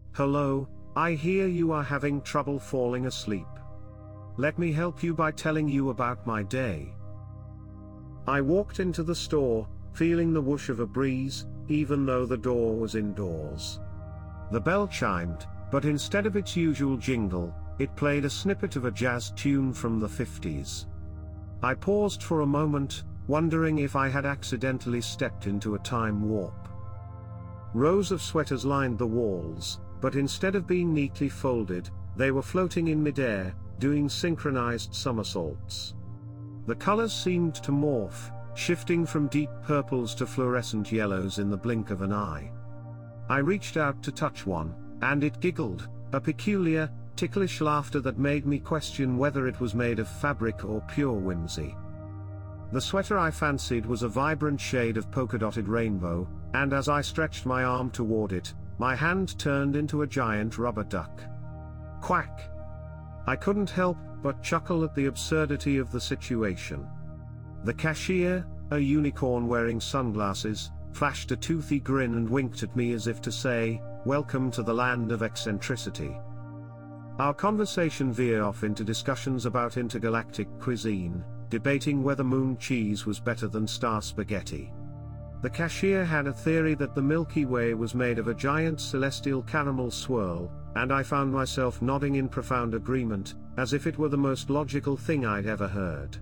Hello, I hear you are having trouble falling asleep. Let me help you by telling you about my day. I walked into the store, feeling the whoosh of a breeze, even though the door was indoors. The bell chimed, but instead of its usual jingle, it played a snippet of a jazz tune from the 50s. I paused for a moment, wondering if I had accidentally stepped into a time warp. Rows of sweaters lined the walls, but instead of being neatly folded, they were floating in midair, doing synchronized somersaults. The colors seemed to morph, shifting from deep purples to fluorescent yellows in the blink of an eye. I reached out to touch one, and it giggled, a peculiar, ticklish laughter that made me question whether it was made of fabric or pure whimsy. The sweater I fancied was a vibrant shade of polka-dotted rainbow, and as I stretched my arm toward it, my hand turned into a giant rubber duck. Quack! I couldn't help but chuckle at the absurdity of the situation. The cashier, a unicorn wearing sunglasses, flashed a toothy grin and winked at me as if to say, "Welcome to the land of eccentricity." Our conversation veered off into discussions about intergalactic cuisine, debating whether moon cheese was better than star spaghetti. The cashier had a theory that the Milky Way was made of a giant celestial caramel swirl, and I found myself nodding in profound agreement, as if it were the most logical thing I'd ever heard.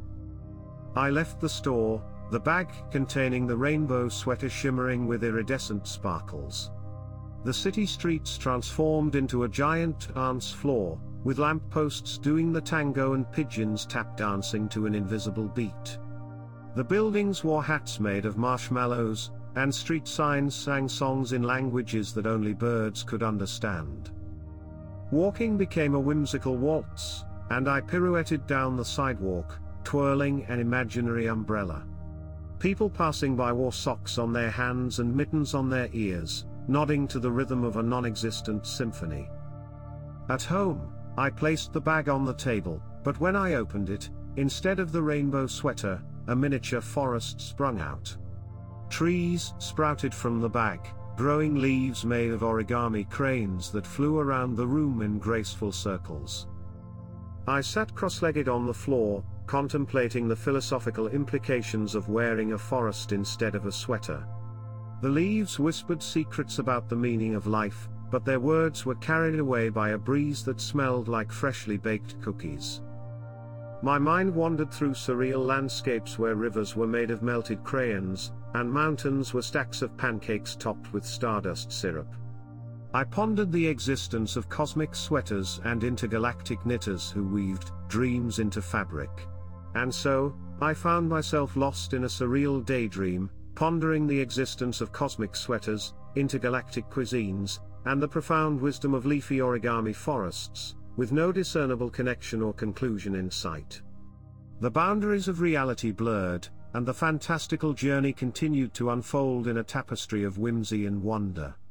I left the store, the bag containing the rainbow sweater shimmering with iridescent sparkles. The city streets transformed into a giant dance floor, with lampposts doing the tango and pigeons tap dancing to an invisible beat. The buildings wore hats made of marshmallows, and street signs sang songs in languages that only birds could understand. Walking became a whimsical waltz, and I pirouetted down the sidewalk, twirling an imaginary umbrella. People passing by wore socks on their hands and mittens on their ears, nodding to the rhythm of a non-existent symphony. At home, I placed the bag on the table, but when I opened it, instead of the rainbow sweater, a miniature forest sprung out. Trees sprouted from the bag, growing leaves made of origami cranes that flew around the room in graceful circles. I sat cross-legged on the floor, contemplating the philosophical implications of wearing a forest instead of a sweater. The leaves whispered secrets about the meaning of life, but their words were carried away by a breeze that smelled like freshly baked cookies. My mind wandered through surreal landscapes where rivers were made of melted crayons, and mountains were stacks of pancakes topped with stardust syrup. I pondered the existence of cosmic sweaters and intergalactic knitters who weaved dreams into fabric. And so, I found myself lost in a surreal daydream, pondering the existence of cosmic sweaters, intergalactic cuisines, and the profound wisdom of leafy origami forests, with no discernible connection or conclusion in sight. The boundaries of reality blurred, and the fantastical journey continued to unfold in a tapestry of whimsy and wonder.